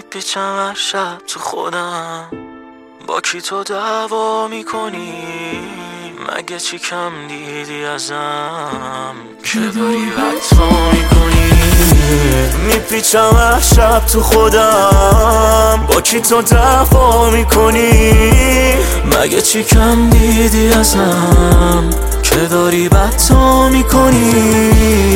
میپیچم هر شب تو خودم، با کی تو دعوا میکنی؟ مگه چی کم دیدی ازم که داری بدتا میکنی؟ میپیچم هر شب تو خودم، با کی تو دعوا میکنی؟ مگه چی کم دیدی ازم که داری بدتا میکنی؟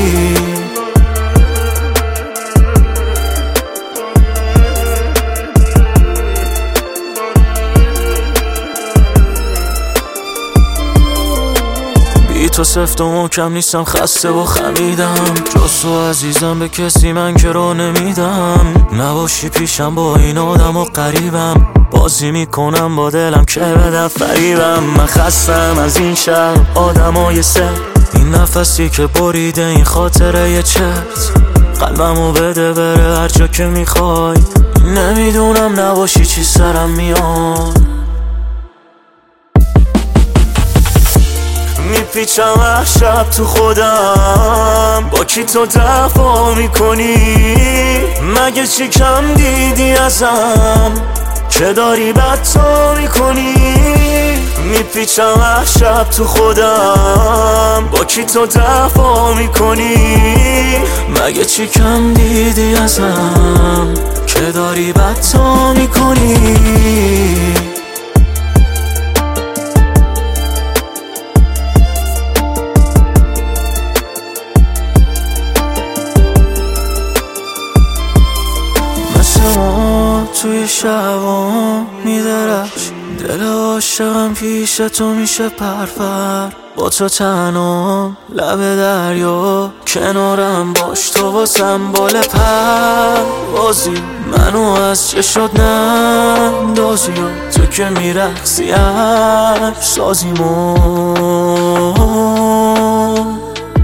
بی تو سفت و محکم نیستم، خسته و خمیدم. جز تو عزیزم به کسی من که رو نمیدم. نباشی پیشم با این آدم و قریبم، بازی میکنم با دلم که بدم فریبم. من خستم از این شهر آدمای سه، این نفسی که بریده این خاطره یه چرت. قلبمو بده بره هر جا که میخوای، نمیدونم نباشی چی سرم میاد. میپیچم هر شب تو خودم، با کی تو دعوا میکنی؟ مگه چی کم دیدی ازم که داری بدتا میکنی؟ میپیچم هر شب تو خودم، با کی تو دعوا میکنی؟ مگه چی کم دیدی ازم که داری بدتا میکنی؟ توی شبا میدرخش دل عاشقم، پیش تو میشه پرپر. با تو تنها لب دریا، کنارم باش تو واسم بال پر. بازی منو از چه شد نندازی، تو که میرقصی هر سازیمون.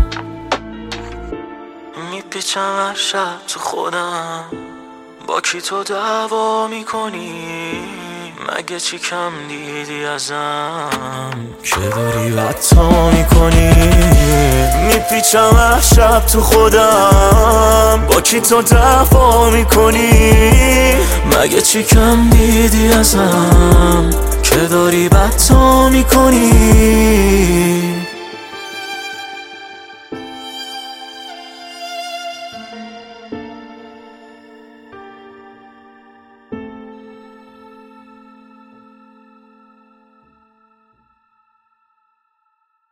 میپیچم هر شب تو خودم، با کی تو دعوا میکنی؟ مگه چی کم دیدی ازم که داری بدتا میکنی؟ میپیچم هر شب تو خودم، با کی تو دعوا میکنی؟ مگه چی کم دیدی ازم که داری بدتا میکنی؟